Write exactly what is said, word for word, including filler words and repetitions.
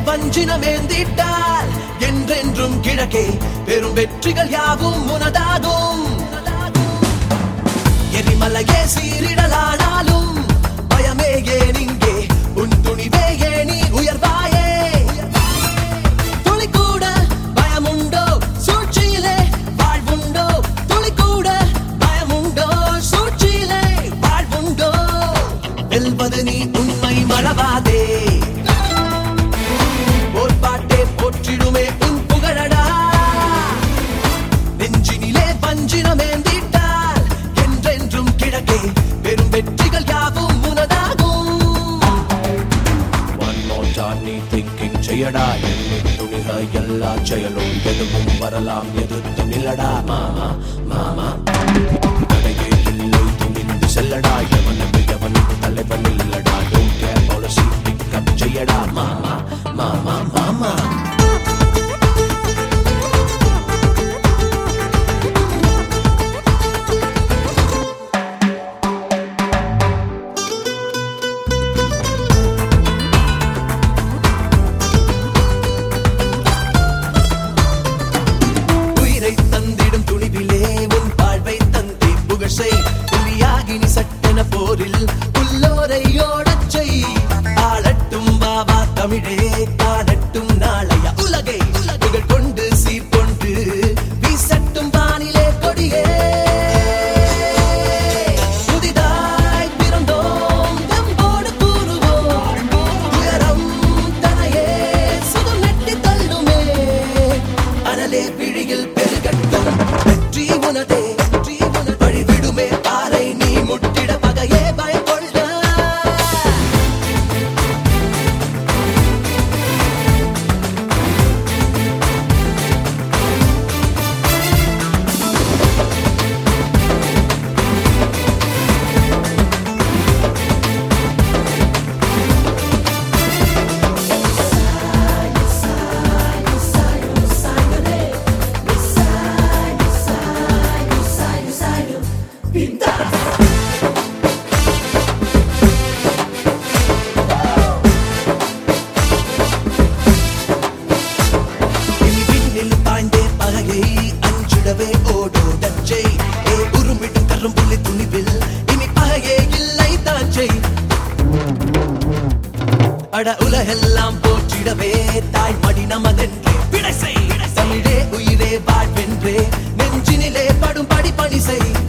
வஞ்சினமேந்திட்டால் என்றென்றும் கிழக்கே பெரும் வெற்றிகள் யாவும் உனதாகும். எரிமலையே சீரிடலானாலும் பயமே ஏன் இங்கே, உன் துணிவே ஏன் நீ உயர்வாயே. துளி கூட பயமுண்டோ சூழ்ச்சியிலே வாழ்வுண்டோ, துளி கூட பயமுண்டோ சூழ்ச்சியிலே வாழ்வுண்டோ. வெல்வது நீ உண்மை மறவாதே, போர்பாட்டே போற்றிடுமே உன் புகழடா. நெஞ்சினிலே வஞ்சினமேந்திட்டால் என்றென்றும் கிழக்கே பெரும் வெற்றிகள் யாவும் உனதாகும். One more time நீ thinking செய்யடா, எண்ணின் துணிக எல்லா செயலும் எதுவும் வரலாம் எதிர்த்து நில்லடா. மாமா மாமா தடையே இல்லை துணிந்து செல்லடா, எவனுக்கு எவனுக்கு தலைவன் இல்லடா. Don't care policy pick up செய்யடா. மாமா மாமா மாமா உயிரை தந்திடும் துணிவிலே உன் வாழ்வை தந்தை புகழ் புலியாகி நீ சட்டென போரில் உள்ளோரை ஓடச் செய். ஆளட்டும் பாபா தமிழே, காணட்டும் நாளைய உலகை புகழ் கொண்டு சீர்கொண்டு வீசட்டும் வானிலே கொடியே. புதிதாய் பிறந்தோம் தம்போடு கூறுவோம், உயரம் தனையே சுது நெட்டி தள்ளுமே. அனலே விழியில் பெருகட்டும் வெற்றி உனதே, வழிவிடுமே பாறை நீ முட்டிட பகையே பயங்கொள்ள. அஞ்சிடவே ஓடோடச்சை ஏ உருமிடும் கரும்புள்ளி துணிவில் இனி பகையே இல்லை தாச்சை. அட உலகெல்லாம் போற்றிடவே தாய் மடி நமதென்றே விடை செய். தமிழே உயிரே வாழ்வென்றே நெஞ்சினிலே படும் படி பணி செய்.